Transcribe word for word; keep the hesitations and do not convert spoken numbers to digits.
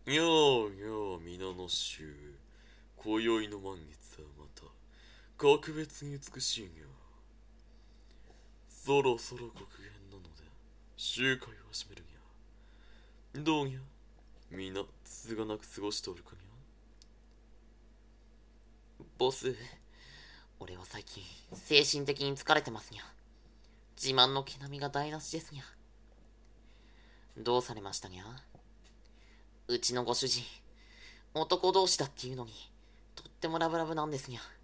やあやあ皆の衆、今宵の満月はまた格別に美しいにゃ。そろそろ極限なので集会を始めるにゃ。どうにゃ、みんなつがなく過ごしておるかにゃ。 ボス、俺は最近精神的に疲れてますにゃ。自慢の毛並みが台無しですにゃ。どうされましたにゃ。うちのご主人、男同士だっていうのにとってもラブラブなんですにゃ。